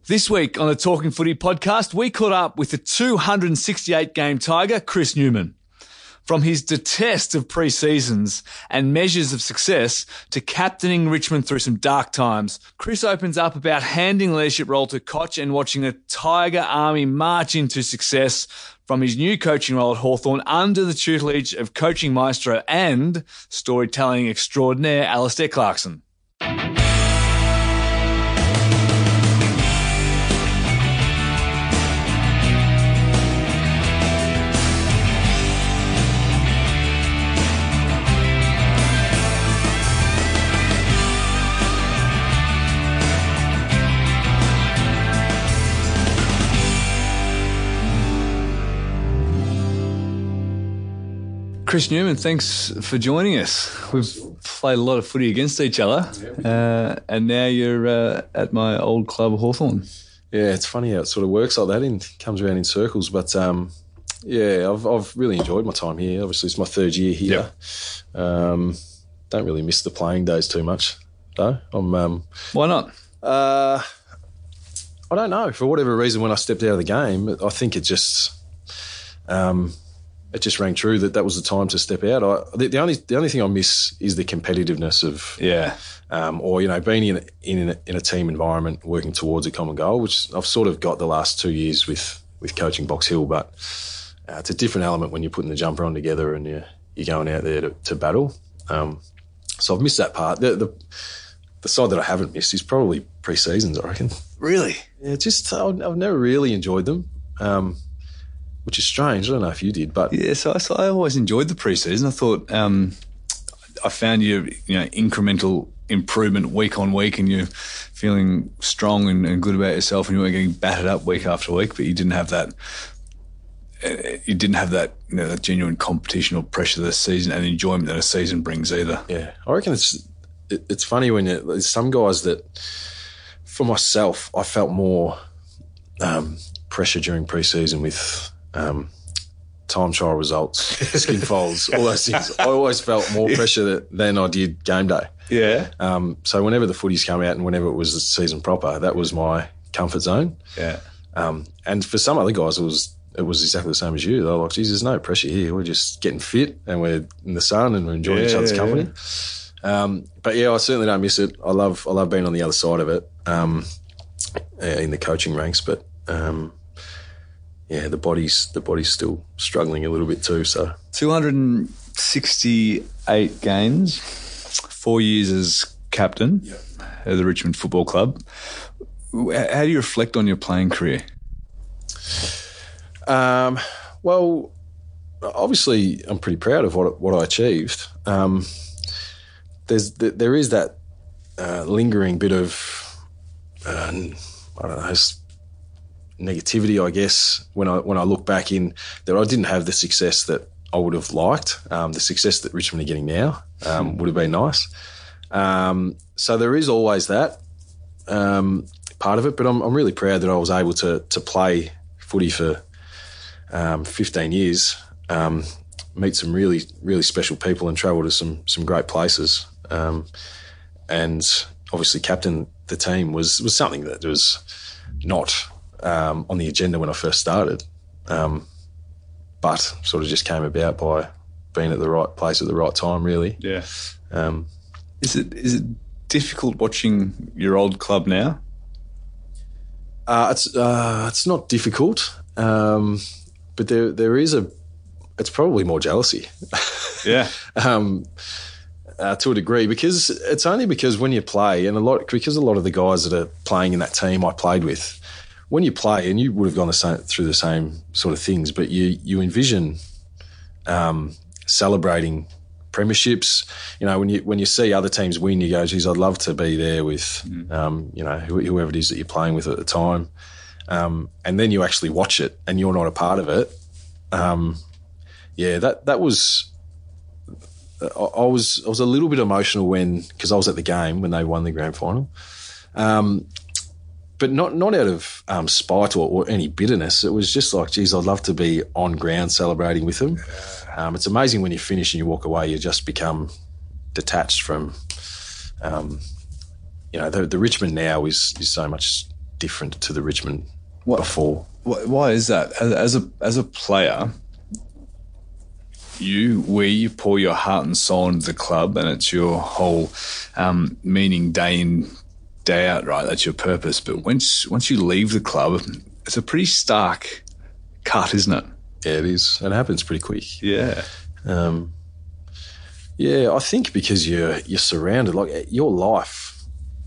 This week on the Talking Footy podcast, we caught up with the 268-game Tiger, Chris Newman. From his detest of pre-seasons and measures of success to captaining Richmond through some dark times, Chris opens up about handing the leadership role to Koch and watching the Tiger Army march into success from his new coaching role at Hawthorn under the tutelage of coaching maestro and storytelling extraordinaire Alistair Clarkson. Chris Newman, thanks for joining us. We've played a lot of footy against each other, and now you're at my old club, Hawthorn. Yeah, it's funny how it sort of works like that. It comes around in circles. But, I've really enjoyed my time here. Obviously, it's my third year here. Yep. Don't really miss the playing days too much, though. Why not? I don't know. For whatever reason, when I stepped out of the game, I think it just... it just rang true that was the time to step out. The only thing I miss is the competitiveness of, being in a team environment, working towards a common goal, which I've sort of got the last 2 years with coaching Box Hill. But it's a different element when you're putting the jumper on together and you're going out there to battle. So I've missed that part. The side that I haven't missed is probably pre-seasons, I reckon. Really? Yeah, I've never really enjoyed them. Which is strange. I don't know if you did, but yeah. So I always enjoyed the pre-season. I thought I found you incremental improvement week on week, and you're feeling strong and good about yourself, and you weren't getting battered up week after week. But you didn't have that. You didn't have that, that genuine competition or pressure of the season and enjoyment that a season brings either. Yeah, I reckon it's funny when there's some guys that, for myself, I felt more pressure during pre-season with. Time trial results, skin folds, all those things. I always felt more pressure than I did game day. Yeah. So whenever the footies come out and whenever it was the season proper, that was my comfort zone. Yeah. And for some other guys, it was exactly the same as you. They were like, geez, there's no pressure here. We're just getting fit and we're in the sun and we're enjoying each other's company. But yeah, I certainly don't miss it. I love being on the other side of it in the coaching ranks, but. Yeah, the body's still struggling a little bit too. So 268 games, 4 years as captain of the Richmond Football Club. How do you reflect on your playing career? Well, obviously, I'm pretty proud of what I achieved. There is that lingering bit of I don't know. Negativity, I guess, when I look back in that I didn't have the success that I would have liked. The success that Richmond are getting now would have been nice. So there is always that part of it, but I'm really proud that I was able to play footy for 15 years, meet some really, really special people and travel to some great places. And obviously captain the team was something that was not on the agenda when I first started, but sort of just came about by being at the right place at the right time, really. Yeah. Is it difficult watching your old club now? It's not difficult, but there is it's probably more jealousy. Yeah. To a degree, because when you play, and a lot of the guys that are playing in that team I played with. When you play, and you would have gone through the same sort of things, but you envision celebrating premierships. When you see other teams win, you go, geez, I'd love to be there with, whoever it is that you're playing with at the time. And then you actually watch it and you're not a part of it. That was... I was a little bit emotional because I was at the game when they won the grand final. But not out of spite or any bitterness. It was just like, geez, I'd love to be on ground celebrating with them. It's amazing when you finish and you walk away, you just become detached from, the Richmond now is so much different to the Richmond What- before. Why is that? As a player, you pour your heart and soul into the club, and it's your whole meaning day in, day out, right? That's your purpose. But once you leave the club, it's a pretty stark cut, isn't it? Yeah, it is. It happens pretty quick. Yeah. Yeah, I think because you're surrounded, like your life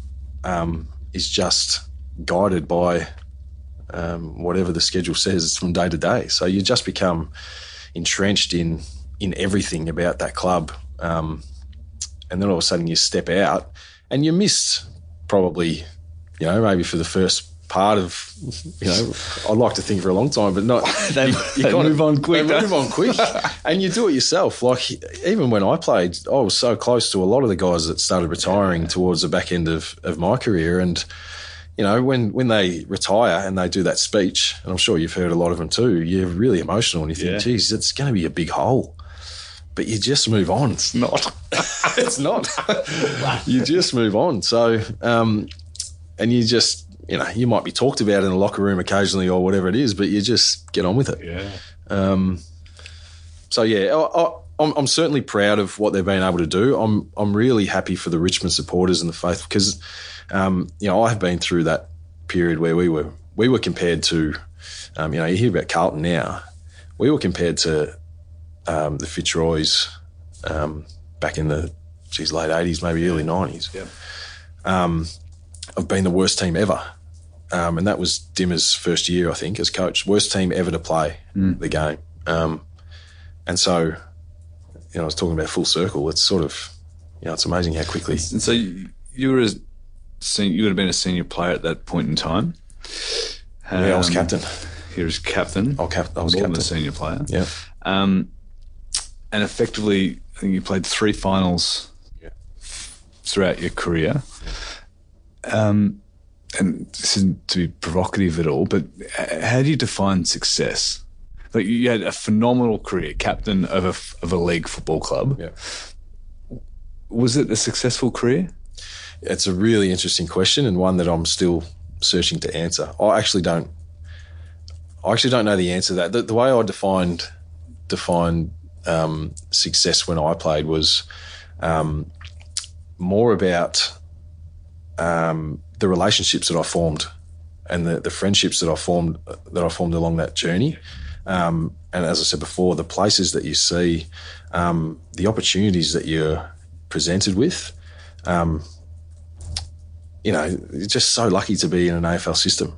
is just guided by whatever the schedule says from day to day. So you just become entrenched in everything about that club. And then all of a sudden you step out and you missed probably, maybe for the first part of, I'd like to think for a long time, but not. They move on quick. They move on quick, and you do it yourself. Like even when I played, I was so close to a lot of the guys that started retiring towards the back end of my career, and when they retire and they do that speech, and I'm sure you've heard a lot of them too, you're really emotional and you think, geez, it's going to be a big hole. But you just move on. It's not. It's not. You just move on. So, and you just, you might be talked about in the locker room occasionally or whatever it is, but you just get on with it. Yeah. So yeah, I'm certainly proud of what they've been able to do. I'm really happy for the Richmond supporters and the faithful because, I have been through that period where we were compared to, you hear about Carlton now. We were compared to the Fitzroys back in the late 80s, maybe early 90s. Yeah. Of being the worst team ever. And that was Dimmer's first year, I think, as coach. Worst team ever to play the game. And so, I was talking about full circle. It's sort of, it's amazing how quickly. And so you would have been a senior player at that point in time. Yeah, I was captain. Here as captain. I was more captain. than a senior player. Yeah. And effectively, I think you played 3 finals throughout your career. And this isn't to be provocative at all, but how do you define success? Like you had a phenomenal career, captain of a league football club. Yeah. Was it a successful career? It's a really interesting question and one that I'm still searching to answer. I actually don't know the answer to that. The way I defined success when I played was more about the relationships that I formed and the friendships that I formed along that journey. And as I said before, the places that you see, the opportunities that you're presented with. You're just so lucky to be in an AFL system.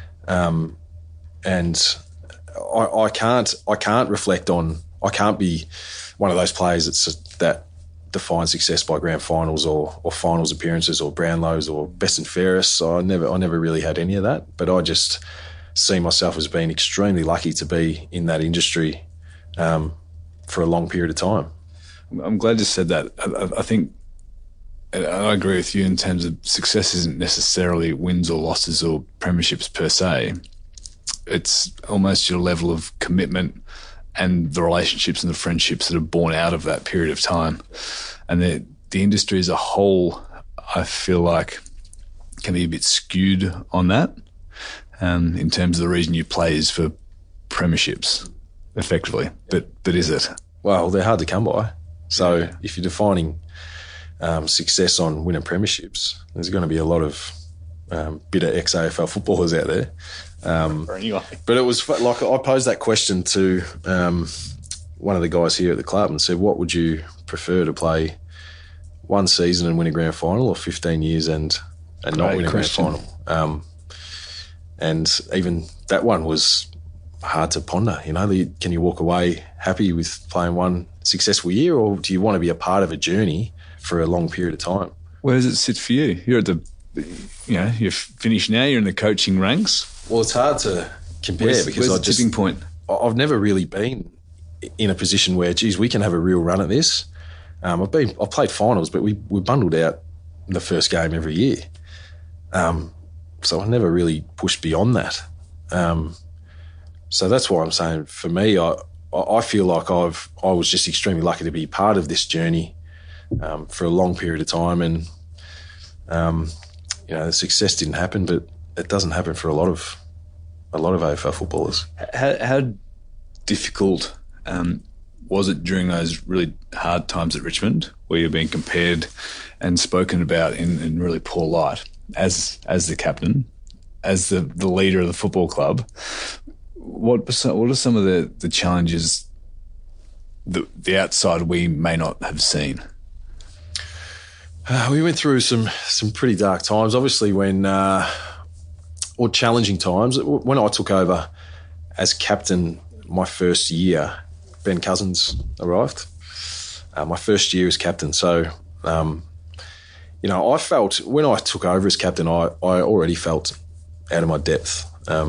And I can't reflect on. I can't be one of those players that defines success by grand finals or finals appearances or Brownlows or best and fairest. So I never really had any of that. But I just see myself as being extremely lucky to be in that industry for a long period of time. I'm glad you said that. I think, and I agree with you in terms of success isn't necessarily wins or losses or premierships per se. It's almost your level of commitment and the relationships and the friendships that are born out of that period of time. And the industry as a whole, I feel like, can be a bit skewed on that in terms of the reason you play is for premierships, effectively. But is it? Well, they're hard to come by. So if you're defining success on winning premierships, there's going to be a lot of bitter ex-AFL footballers out there. Anyway. But it was like I posed that question to one of the guys here at the club and said, what would you prefer to play one season and win a grand final or 15 years and not win a grand final? And even that one was hard to ponder. Can you walk away happy with playing one successful year, or do you want to be a part of a journey for a long period of time? Where does it sit for you? You're at you're finished now, you're in the coaching ranks. Well, it's hard to compare because where's the tipping point? I've never really been in a position where, geez, we can have a real run at this. I've played finals, but we bundled out the first game every year. So I never really pushed beyond that. So that's why I'm saying, for me, I feel like I was just extremely lucky to be part of this journey for a long period of time, and the success didn't happen, but it doesn't happen for a lot of AFL footballers. How difficult was it during those really hard times at Richmond, where you're being compared and spoken about in really poor light as the captain, as the leader of the football club? What are some of the challenges the outside we may not have seen? We went through some pretty dark times. Obviously, or challenging times. When I took over as captain my first year, Ben Cousins arrived. My first year as captain. So, I felt when I took over as captain, I already felt out of my depth.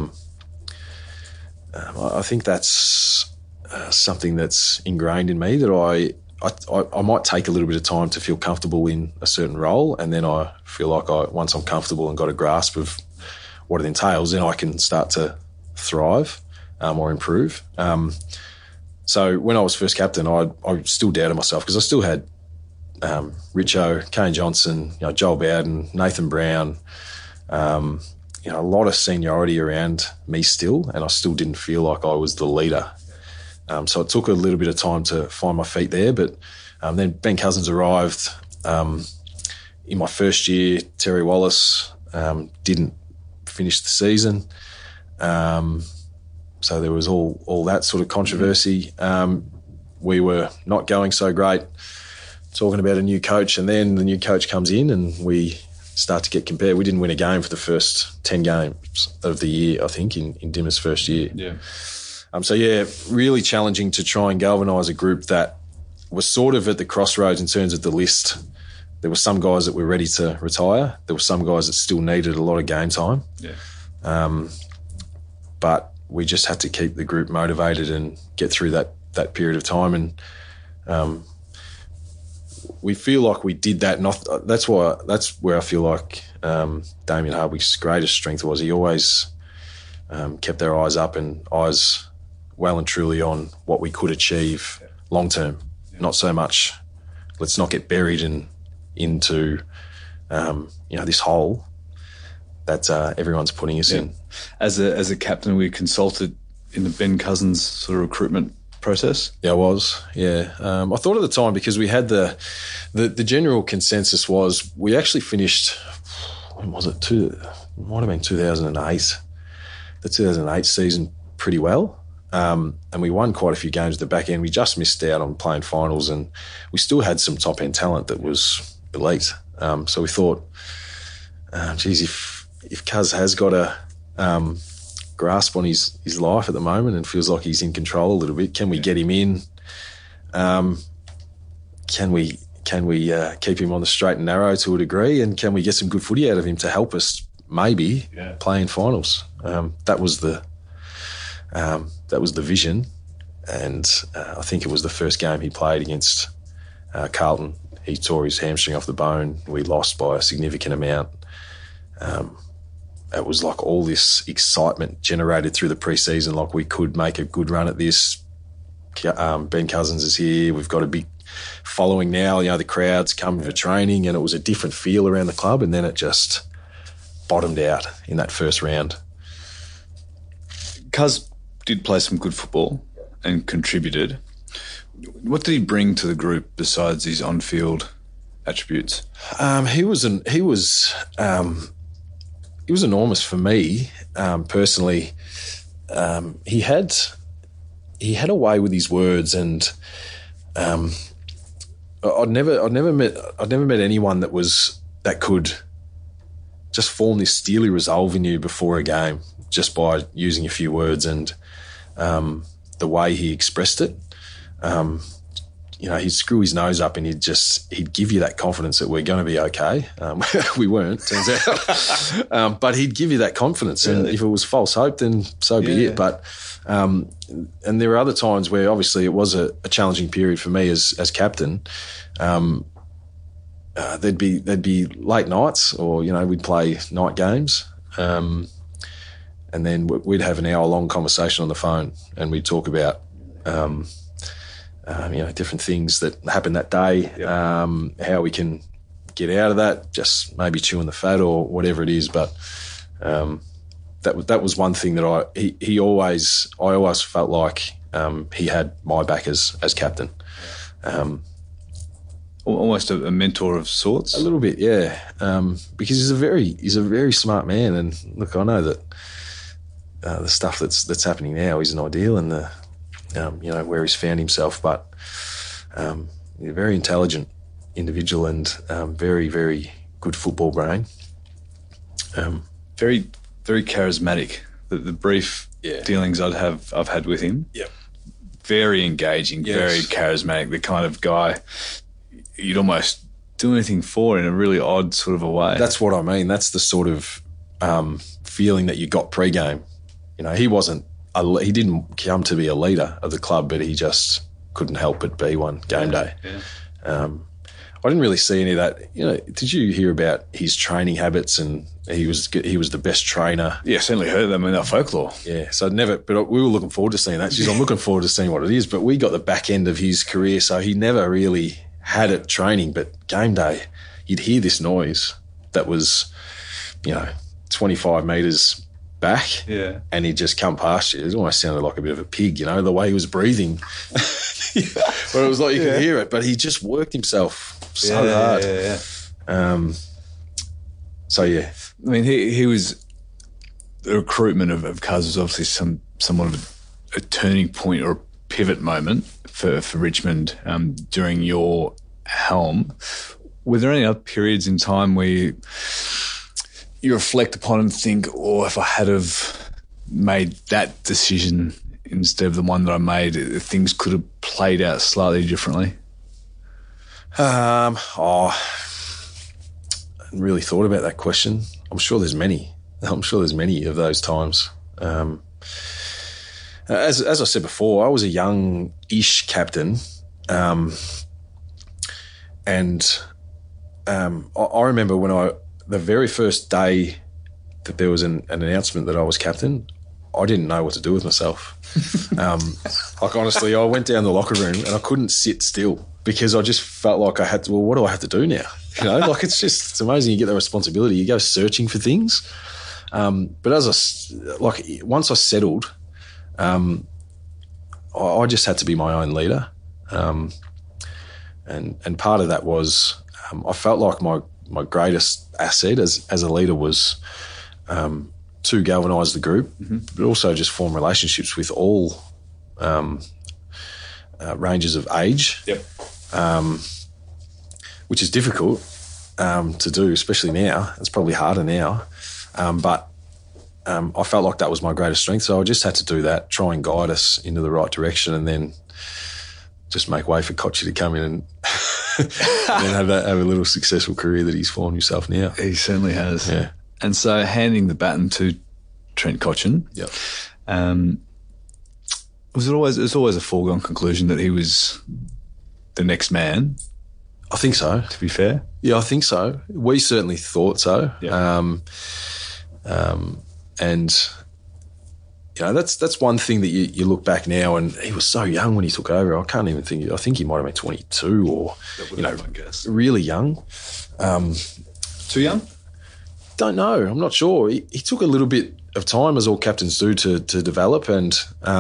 I think that's something that's ingrained in me, that I might take a little bit of time to feel comfortable in a certain role, and then I feel like once I'm comfortable and got a grasp of what it entails, then I can start to thrive or improve. So when I was first captain, I still doubted myself, because I still had Richo, Kane Johnson, Joel Bowden, Nathan Brown, a lot of seniority around me still, and I still didn't feel like I was the leader. So it took a little bit of time to find my feet there, but then Ben Cousins arrived. In my first year, Terry Wallace didn't finish the season. So there was all that sort of controversy. We were not going so great, talking about a new coach, and then the new coach comes in and we start to get compared. We didn't win a game for the first 10 games of the year, I think, in Dimma's first year. Yeah. Really challenging to try and galvanise a group that was sort of at the crossroads in terms of the list. There were some guys that were ready to retire. There were some guys that still needed a lot of game time. Yeah. But we just had to keep the group motivated and get through that period of time. And we feel like we did that. That's where I feel like Damien Hardwick's greatest strength was. He always kept their eyes up and eyes well and truly on what we could achieve long term. Yeah. Not so much, let's not get buried into this hole that everyone's putting us in. As a captain, we consulted in the Ben Cousins sort of recruitment process. Yeah, I was. Yeah, I thought at the time, because we had the general consensus was we actually finished. When was it? It might have been 2008. The 2008 season pretty well. And we won quite a few games at the back end. We just missed out on playing finals, and we still had some top end talent that was elite. So we thought, if Cuz has got a grasp on his life at the moment and feels like he's in control a little bit, can we get him in? Can we keep him on the straight and narrow to a degree, and can we get some good footy out of him to help us maybe play in finals? That was the vision, and I think it was the first game he played against Carlton. He tore his hamstring off the bone. We lost by a significant amount. It was like all this excitement generated through the pre-season, like we could make a good run at this. Ben Cousins is here. We've got a big following now. The crowds come for training, and it was a different feel around the club, and then it just bottomed out in that first round. Cuz did play some good football and contributed. What did he bring to the group besides his on-field attributes? He was enormous for me personally. He had a way with his words, and I'd never met anyone that could just form this steely resolve in you before a game just by using a few words, and the way he expressed it. He'd screw his nose up and he'd give you that confidence that we're going to be okay. We weren't, turns out. But he'd give you that confidence. Really? And if it was false hope, then so be it. But and there were other times where obviously it was a challenging period for me as captain. There'd be late nights, or we'd play night games, and then we'd have an hour-long conversation on the phone, and we'd talk about different things that happened that day, how we can get out of that, just maybe chewing the fat or whatever it is. But That was one thing that I always felt like he had my back as captain. Almost a mentor of sorts. A little bit, yeah. Because he's a very smart man, and look, I know that the stuff that's happening now isn't ideal, and the where he's found himself, but he's a very intelligent individual and very, very good football brain. Very, very charismatic. The brief dealings I've had with him. Yeah. Very engaging, very charismatic. The kind of guy you'd almost do anything for in a really odd sort of a way. That's what I mean. That's the sort of feeling that you got pre-game. He didn't come to be a leader of the club, but he just couldn't help but be one game day. Yeah. I didn't really see any of that. Did you hear about his training habits? And he was the best trainer. Yeah, certainly heard them in our folklore. Yeah, so but we were looking forward to seeing that. I'm looking forward to seeing what it is. But we got the back end of his career, so he never really had it training. But game day, you'd hear this noise that was, 25 metres back, and he'd just come past you. It almost sounded like a bit of a pig, the way he was breathing. But it was like you could hear it, but he just worked himself so hard. I mean, he was the recruitment of Cuz was obviously somewhat of a turning point or a pivot moment for Richmond during your helm. Were there any other periods in time where you reflect upon and think, if I had have made that decision instead of the one that I made, things could have played out slightly differently? I hadn't really thought about that question. I'm sure there's many of those times. As I said before, I was a young-ish captain, and I remember the very first day that there was an announcement that I was captain, I didn't know what to do with myself. Honestly, I went down the locker room and I couldn't sit still because I just felt like I had to, what do I have to do now? It's amazing you get the responsibility. You go searching for things. But once I settled, I just had to be my own leader. And part of that was I felt like my greatest asset as a leader was to galvanise the group, but also just form relationships with all ranges of age, which is difficult to do, especially now. It's probably harder now. But I felt like that was my greatest strength, so I just had to do that, try and guide us into the right direction, and then just make way for Kochi to come in and have a little successful career that he's formed himself now. He certainly has. Yeah. And so handing the baton to Trent Cotchin, was it always a foregone conclusion that he was the next man? I think so. To be fair? Yeah, I think so. We certainly thought so. Yeah. And that's one thing that you look back now, and he was so young when he took over. I can't even think. I think he might have been 22 or really young. Too young? Don't know. I'm not sure. He took a little bit of time, as all captains do, to develop, and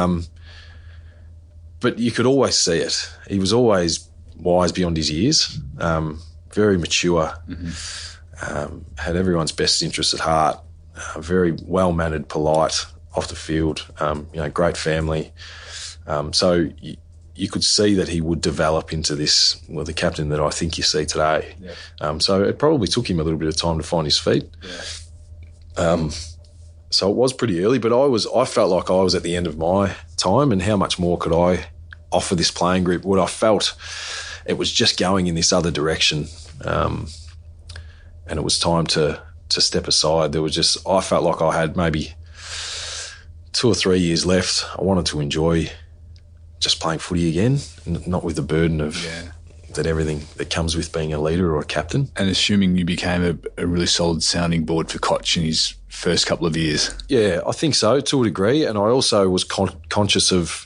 but you could always see it. He was always wise beyond his years, very mature, had everyone's best interests at heart, very well-mannered, polite off the field, great family. So you could see that he would develop into the captain that I think you see today. Yeah. So it probably took him a little bit of time to find his feet. Yeah. So it was pretty early, but I felt like I was at the end of my time, and how much more could I offer this playing group? What I felt, it was just going in this other direction, and it was time to step aside. I felt like I had maybe 2 or 3 years left. I wanted to enjoy just playing footy again, not with the burden of that everything that comes with being a leader or a captain. And assuming you became a really solid sounding board for Koch in his first couple of years. Yeah, I think so, to a degree. And I also was conscious of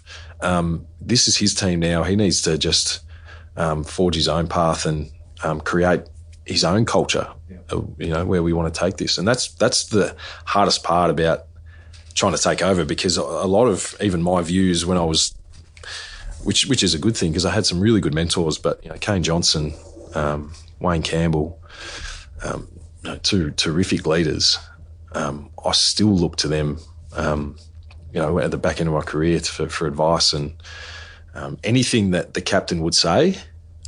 this is his team now. He needs to just forge his own path and create his own culture, where we want to take this. And that's the hardest part about trying to take over, because a lot of even my views when I was, which is a good thing because I had some really good mentors, but Kane Johnson, Wayne Campbell, two terrific leaders. I still look to them, at the back end of my career for advice, and anything that the captain would say,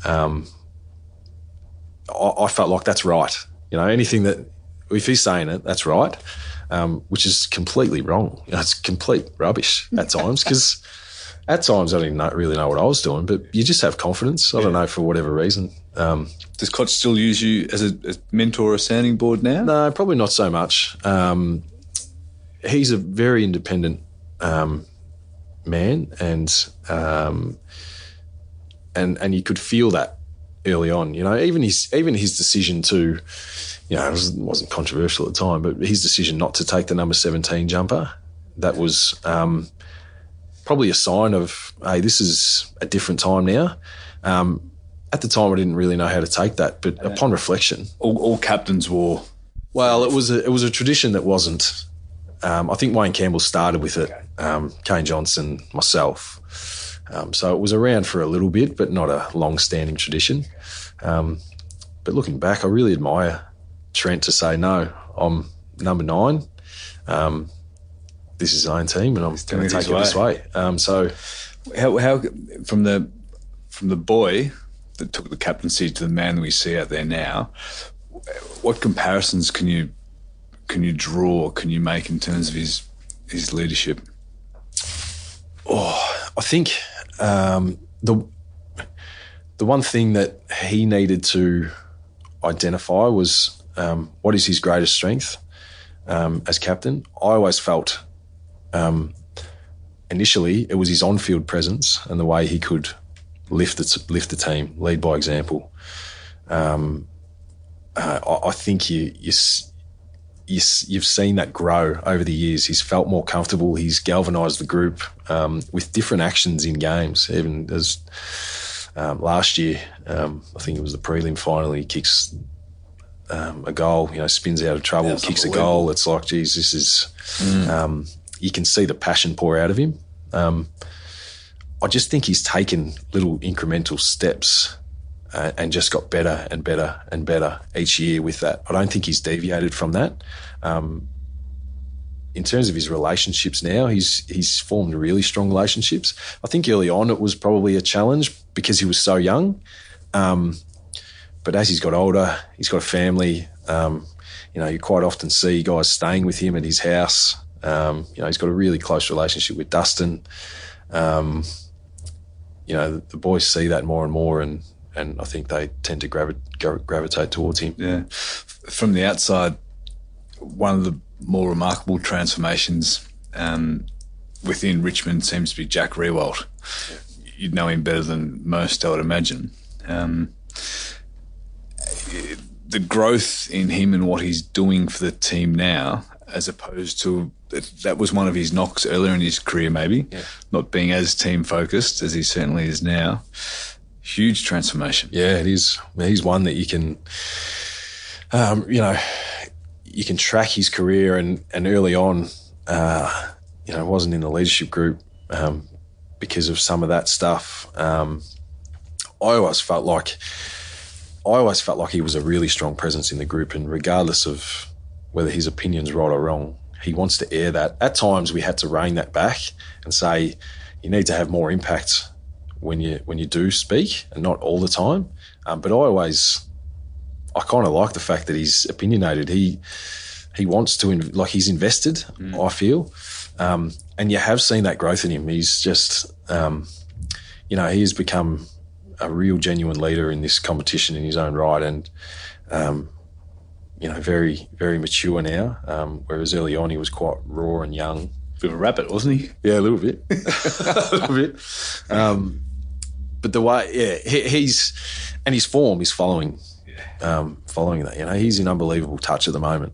I felt like that's right. Anything that, if he's saying it, that's right, which is completely wrong. It's complete rubbish at times, because at times I didn't really know what I was doing, but you just have confidence. I don't know, for whatever reason. Does Koch still use you as a mentor or a sounding board now? No, probably not so much. He's a very independent man, and you could feel that early on. Even his decision to, it wasn't controversial at the time, but his decision not to take the number 17 jumper, that was probably a sign of, hey, this is a different time now. At the time, I didn't really know how to take that, but upon reflection, all captains wore. Well, it was a tradition that wasn't. I think Wayne Campbell started with it. Kane Johnson, myself. So it was around for a little bit, but not a long-standing tradition. But looking back, I really admire Trent to say, no, I'm number 9. This is his own team, and I'm going to take it this way. So, how from the boy that took the captaincy to the man that we see out there now, what comparisons can you draw? Can you make in terms of his leadership? Oh, I think the one thing that he needed to identify was what is his greatest strength as captain. I always felt initially it was his on-field presence and the way he could lift the team, lead by example. I think you've seen that grow over the years. He's felt more comfortable. He's galvanised the group with different actions in games. Even as last year, I think it was the prelim final, he kicks a goal, spins out of trouble, kicks a goal. It's like, geez, this is... you can see the passion pour out of him. I just think he's taken little incremental steps and just got better and better and better each year with that. I don't think he's deviated from that. In terms of his relationships now, he's formed really strong relationships. I think early on it was probably a challenge because he was so young. But as he's got older, he's got a family. You quite often see guys staying with him at his house. He's got a really close relationship with Dustin. The boys see that more and more, and I think they tend to gravitate towards him. Yeah. From the outside, one of the more remarkable transformations within Richmond seems to be Jack Riewoldt. Yeah. You'd know him better than most, I would imagine. The growth in him and what he's doing for the team now, as opposed to that was one of his knocks earlier in his career, maybe, not being as team focused as he certainly is now. Huge transformation. Yeah, it is. He's one that you can, you can track his career, and early on, wasn't in the leadership group because of some of that stuff. I always felt like he was a really strong presence in the group, and regardless of whether his opinion's right or wrong, he wants to air that. At times we had to rein that back and say, you need to have more impact when you do speak, and not all the time. But I kind of like the fact that he's opinionated. He wants to, he's invested, I feel. And you have seen that growth in him. He's just, he has become a real genuine leader in this competition in his own right, and very, very mature now, whereas early on he was quite raw and young. Bit of a rabbit, wasn't he? Yeah, a little bit. A little bit. But the way, his form is following that. He's in unbelievable touch at the moment.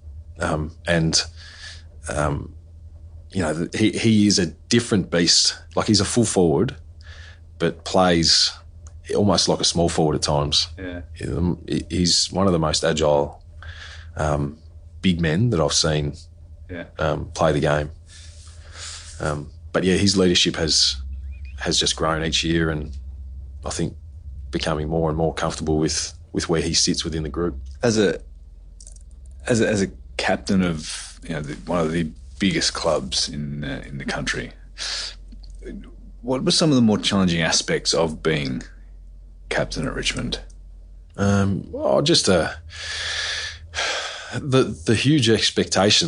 He is a different beast. Like, he's a full forward, but plays almost like a small forward at times. Yeah. He's one of the most agile big men that I've seen play the game. But yeah, his leadership has just grown each year, and I think becoming more and more comfortable with where he sits within the group. As a captain of one of the biggest clubs in the country, what were some of the more challenging aspects of being captain at Richmond? Just the huge expectation.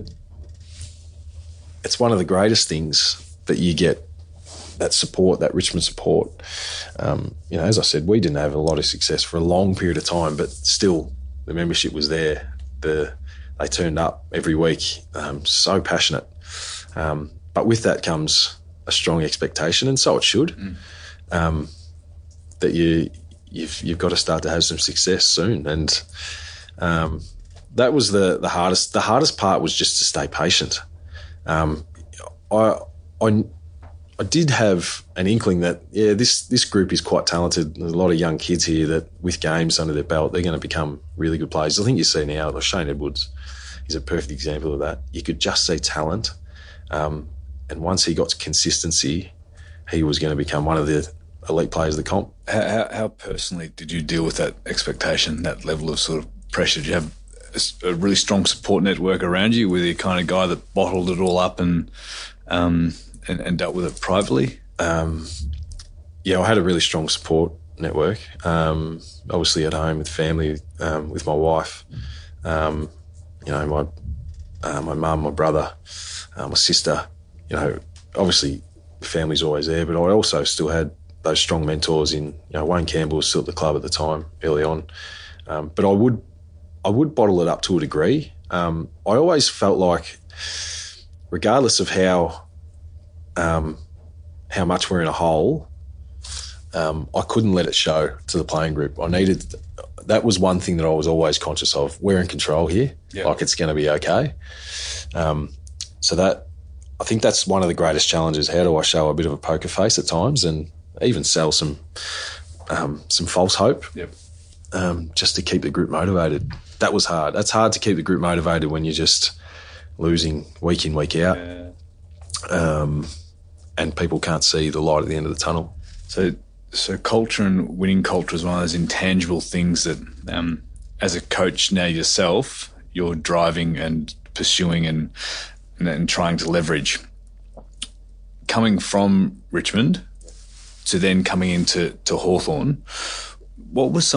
It's one of the greatest things that you get, that support, that Richmond support. As I said, we didn't have a lot of success for a long period of time, but still the membership was there. They turned up every week, so passionate. But with that comes a strong expectation, and so it should, that you've got to start to have some success soon. And that was the hardest. The hardest part was just to stay patient. I did have an inkling that, this group is quite talented. There's a lot of young kids here that, with games under their belt, they're going to become really good players. I think you see now, like Shane Edwards is a perfect example of that. You could just see talent. And once he got consistency, he was going to become one of the elite players of the comp. How personally did you deal with that expectation, that level of sort of pressure? Did you have a really strong support network around you? Were you the kind of guy that bottled it all up and dealt with it privately? I had a really strong support network. Obviously at home with family, with my wife, my mum, my brother, my sister. Obviously the family's always there, but I also still had those strong mentors in, Wayne Campbell was still at the club at the time, early on. But I would bottle it up to a degree. I always felt like, regardless of how much we're in a hole, I couldn't let it show to the playing group. That was one thing that I was always conscious of. We're in control here. Yeah. Like, it's going to be okay. So that, I think that's one of the greatest challenges. How do I show a bit of a poker face at times and even sell some false hope? Yep. Just to keep the group motivated. That was hard. That's hard to keep the group motivated when you're just losing week in, week out. Yeah. And people can't see the light at the end of the tunnel. So culture and winning culture is one of those intangible things that, as a coach now yourself, you're driving and pursuing and trying to leverage. Coming from Richmond to then coming into Hawthorn, what was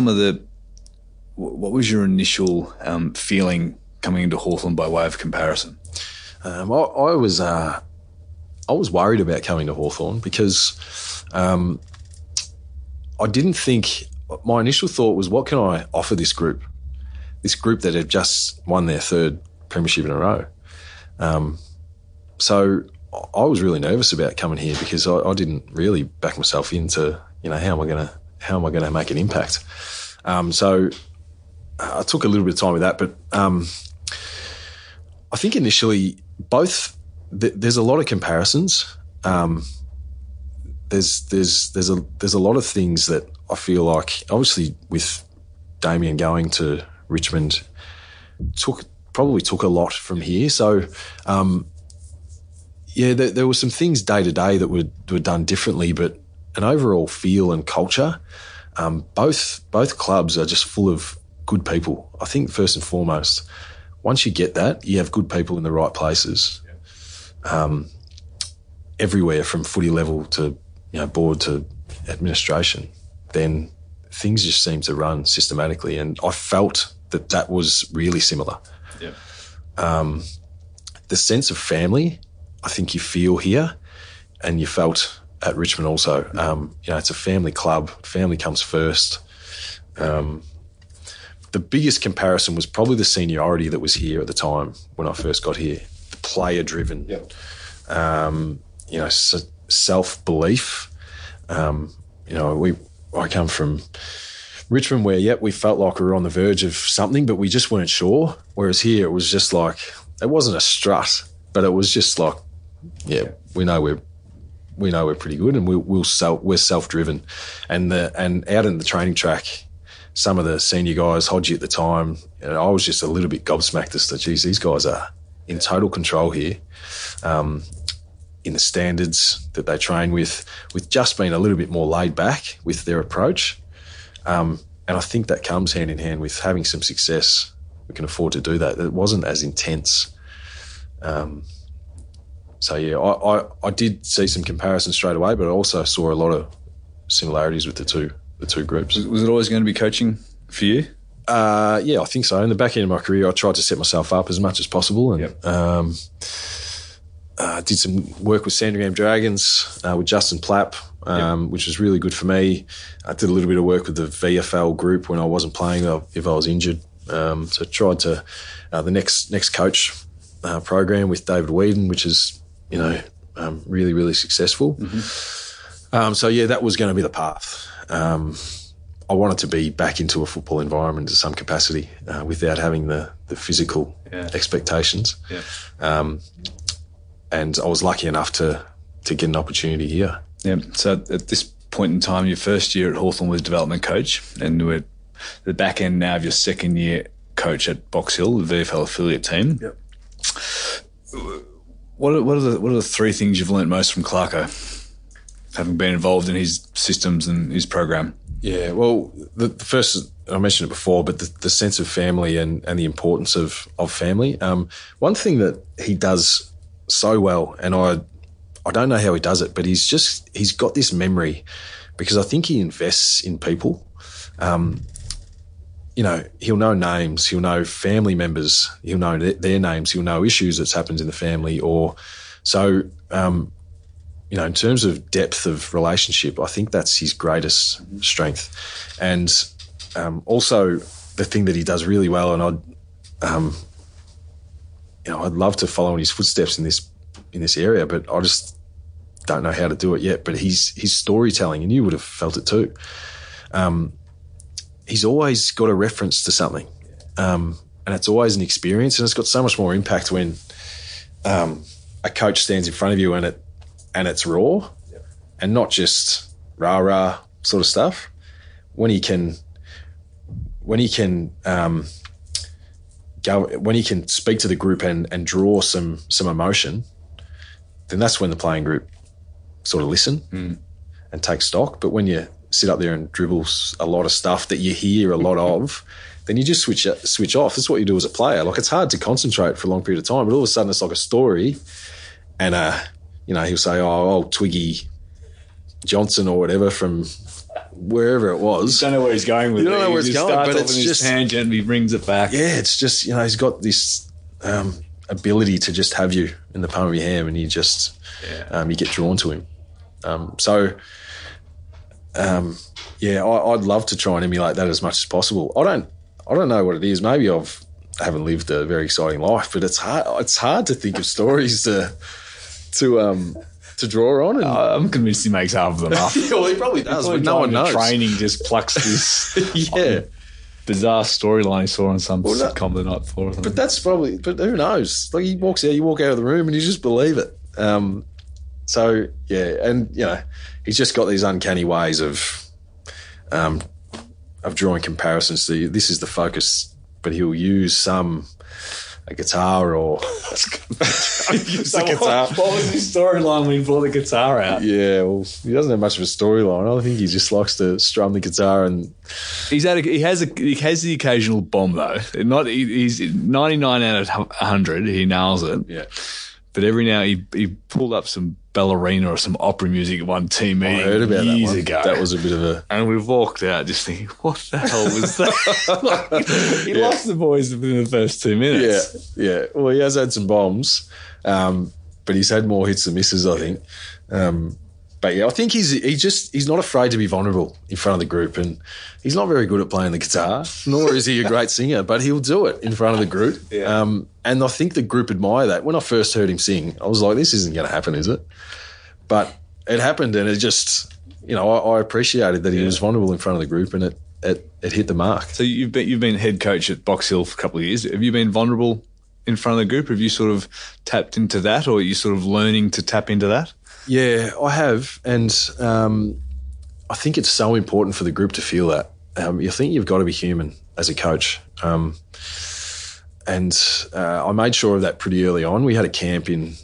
your initial feeling coming into Hawthorn by way of comparison? I was worried about coming to Hawthorn because I didn't think, my initial thought was, what can I offer this group that have just won their third premiership in a row? So I was really nervous about coming here because I didn't really back myself into, how am I going to make an impact? So I took a little bit of time with that, but I think initially there's a lot of comparisons. There's a lot of things that I feel like, obviously with Damien going to Richmond, probably took a lot from here. So there were some things day to day that were done differently, but an overall feel and culture. Both clubs are just full of good people. I think first and foremost, once you get that, you have good people in the right places. Everywhere from footy level to board to administration, then things just seem to run systematically, and I felt that was really similar. Yeah. The sense of family, I think you feel here, and you felt at Richmond also. It's a family club. Family comes first. The biggest comparison was probably the seniority that was here at the time when I first got here. The player-driven, self-belief. I come from Richmond where, we felt like we were on the verge of something, but we just weren't sure. Whereas here, it was just like, it wasn't a strut, but it was just like, we know we know we're pretty good, and we're self-driven. And out in the training track, some of the senior guys, Hodgie at the time, I was just a little bit gobsmacked as to, geez, these guys are in total control here, in the standards that they train with just being a little bit more laid back with their approach. And I think that comes hand in hand with having some success. We can afford to do that. It wasn't as intense. So, yeah, I did see some comparisons straight away, but I also saw a lot of similarities with the two groups. Was it always going to be coaching for you? Yeah, I think so. In the back end of my career, I tried to set myself up as much as possible, and did some work with Sandringham Dragons with Justin Plapp, which was really good for me. I did a little bit of work with the VFL group when I wasn't playing, if I was injured. So I tried to the next coach program with David Whedon, which is really, really successful. Mm-hmm. So yeah, that was going to be the path. I wanted to be back into a football environment to some capacity without having the physical expectations. Yeah. And I was lucky enough to get an opportunity here. Yeah. So at this point in time, your first year at Hawthorn was development coach, and we're at the back end now of your second year coach at Box Hill, the VFL affiliate team. Yep. What are the three things you've learnt most from Clarko, having been involved in his systems and his program? Yeah, well, the first, I mentioned it before, but the sense of family and the importance of family. One thing that he does so well, and I don't know how he does it, but he's got this memory, because I think he invests in people. He'll know names, he'll know family members, he'll know their names, he'll know issues that's happened in the family, in terms of depth of relationship, I think that's his greatest strength. And also the thing that he does really well, and I'd love to follow in his footsteps in this area, but I just don't know how to do it yet. But his storytelling, and you would have felt it too. He's always got a reference to something, and it's always an experience, and it's got so much more impact when a coach stands in front of you and it's raw, and not just rah-rah sort of stuff. When he can speak to the group and draw some emotion, then that's when the playing group sort of listen and take stock. But when you sit up there and dribble a lot of stuff that you hear a lot of, then you just switch off. That's what you do as a player. Like, it's hard to concentrate for a long period of time, but all of a sudden it's like a story, and he'll say, "Oh, Twiggy Johnson," or whatever, from wherever it was. You don't know where he's going with it. You don't know where it's going, but it's just tangent, and he brings it back. Yeah, it's just, he's got this ability to just have you in the palm of your hand, and you just you get drawn to him. I'd love to try and emulate that as much as possible. I don't know what it is. Maybe I haven't lived a very exciting life, but it's hard. It's hard to think of stories to draw on. And I'm convinced he makes half of them up. Well, he probably does, but no one knows. Training just plucks this bizarre storyline he saw on some sitcom the night before. But that's probably. But who knows? Like, he walks out, you walk out of the room, and you just believe it. He's just got these uncanny ways of drawing comparisons to, this is the focus, but he'll use a guitar or guitar. What was his storyline when he brought the guitar out? Yeah, well, he doesn't have much of a storyline. I think he just likes to strum the guitar, and he has the occasional bomb though. He's 99 out of 100. He nails it. Yeah. But every now he pulled up some ballerina or some opera music at one team meeting years ago. That was a bit of a... And we walked out just thinking, what the hell was that? He lost the boys within the first 2 minutes. Yeah. Well, he has had some bombs, but he's had more hits than misses, I think. But yeah, I think he's not afraid to be vulnerable in front of the group, and he's not very good at playing the guitar, nor is he a great singer, but he'll do it in front of the group. Yeah. And I think the group admire that. When I first heard him sing, I was like, this isn't going to happen, is it? But it happened, and it just, I appreciated that he was vulnerable in front of the group, and it hit the mark. So you've been head coach at Box Hill for a couple of years. Have you been vulnerable in front of the group? Have you sort of tapped into that, or are you sort of learning to tap into that? Yeah, I have, and I think it's so important for the group to feel that. You think you've got to be human as a coach. And I made sure of that pretty early on. We had a camp in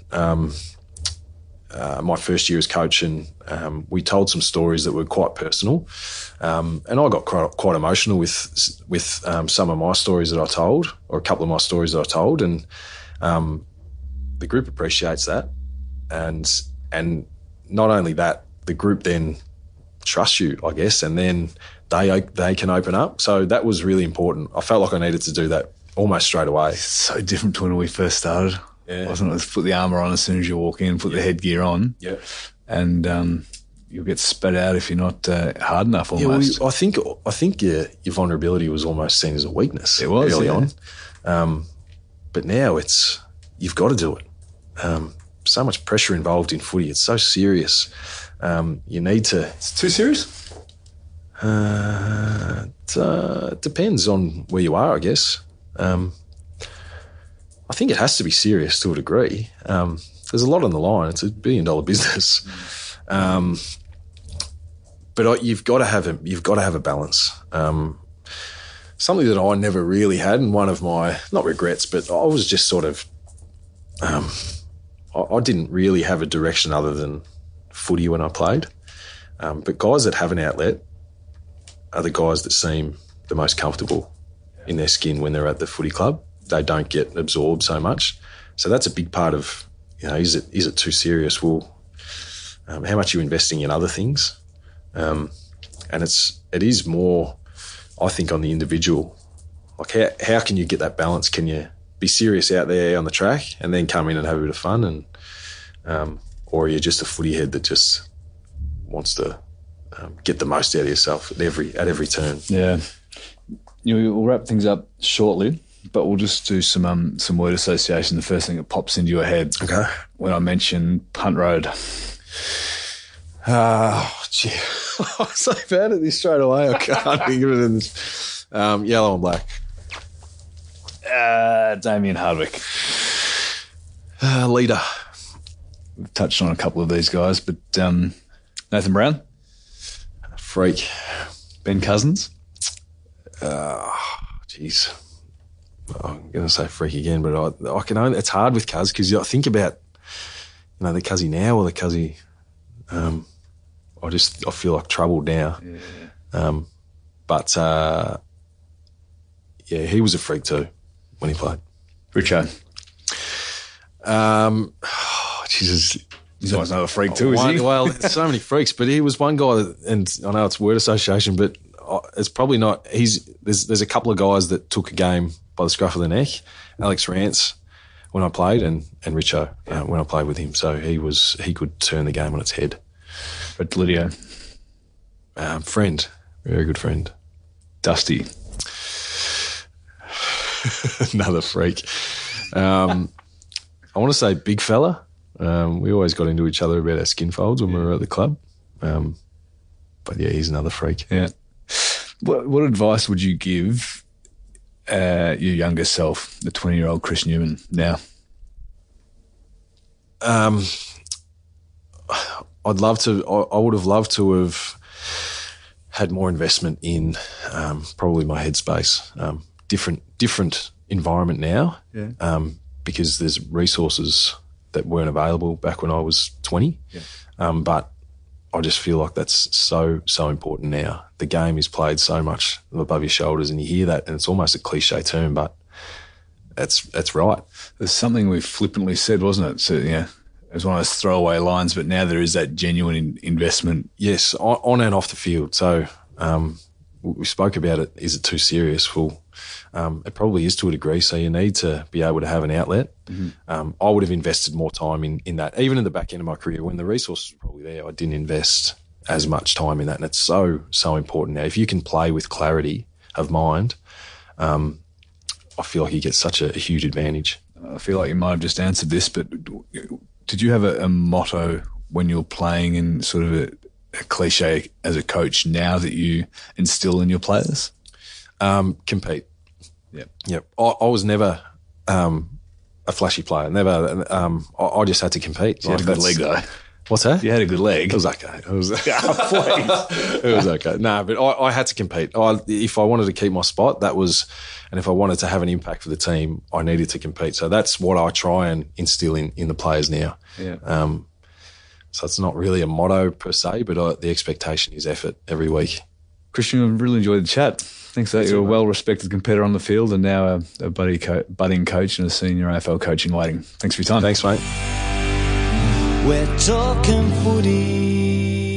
my first year as coach, and we told some stories that were quite personal. And I got quite emotional with some of my stories that I told, or a couple of my stories that I told, and the group appreciates that. And not only that, the group then trusts you, I guess, and then they can open up. So that was really important. I felt like I needed to do that almost straight away. It's so different to when we first started. Yeah. Wasn't it? Let's put the armour on as soon as you walk in, put the headgear on. Yeah. And you'll get spat out if you're not hard enough almost. Yeah, well, I think your vulnerability was almost seen as a weakness. It was, early yeah. on. But now you've got to do it. So much pressure involved in footy. It's so serious. You need to. It's too serious? It depends on where you are, I guess. I think it has to be serious to a degree. There's a lot on the line. It's $1 billion business. But you've got to have a balance. Something that I never really had, and one of my, not regrets, but I was just sort of, I didn't really have a direction other than footy when I played. But guys that have an outlet are the guys that seem the most comfortable in their skin when they're at the footy club. They don't get absorbed so much. So that's a big part of, is it too serious? Well, how much are you investing in other things? And it is more, I think, on the individual. Like how can you get that balance? Can you be serious out there on the track and then come in and have a bit of fun, and or are you just a footy head that just wants to get the most out of yourself at every turn? Yeah. We'll wrap things up shortly, but we'll just do some word association. The first thing that pops into your head. Okay. When I mention Punt Road. Gee. I'm so bad at this straight away. I can't think of it in this. Yellow and black. Damien Hardwick. Leader. We've touched on a couple of these guys, but Nathan Brown. Freak. Ben Cousins. Jeez. I'm going to say freak again, but I can only, it's hard with Cuz because I think about, the Cuzzy now or the Cuzzy. I feel like troubled now. Yeah. But he was a freak too when he played. Richo. Jesus. He's always another freak too, is he? Well, there's so many freaks, but he was one guy that, and I know it's word association, but it's probably not. There's a couple of guys that took a game by the scruff of the neck. Alex Rance when I played, and Richo when I played with him. So he could turn the game on its head. But Lydio. Friend, very good friend. Dusty. Another freak. I want to say big fella. We always got into each other about our skin folds when we were at the club. But yeah, he's another freak. Yeah. What advice would you give your younger self, the 20-year-old Chris Newman, now? I would have loved to have had more investment in probably my headspace. Different environment now. Yeah. Because there's resources that weren't available back when I was 20. Yeah. But I just feel like that's so important now. The game is played so much above your shoulders, and you hear that, and it's almost a cliche term, but that's right. There's something we flippantly said, wasn't it? So, yeah, it was one of those throwaway lines, but now there is that genuine investment. Yes, on and off the field. So we spoke about it. Is it too serious? Well, it probably is to a degree. So you need to be able to have an outlet. Mm-hmm. I would have invested more time in that. Even in the back end of my career, when the resources were probably there, I didn't invest as much time in that. And it's so important now. If you can play with clarity of mind, I feel like you get such a huge advantage. I feel like you might have just answered this, but did you have a motto when you were playing, and sort of a cliche as a coach now that you instill in your players? Compete. Yep. I was never a flashy player. Never. I just had to compete. So you had a good leg though. What's that? You had a good leg. It was okay. It was, Please. it was okay. No, but I had to compete. If I wanted to keep my spot, and if I wanted to have an impact for the team, I needed to compete. So that's what I try and instill in the players now. Yeah. So it's not really a motto per se, but the expectation is effort every week. Christian, I really enjoyed the chat. Thanks for that. You're a well-respected competitor on the field and now a budding coach and a senior AFL coach in waiting. Thanks for your time. Thanks, mate. We're talking footy.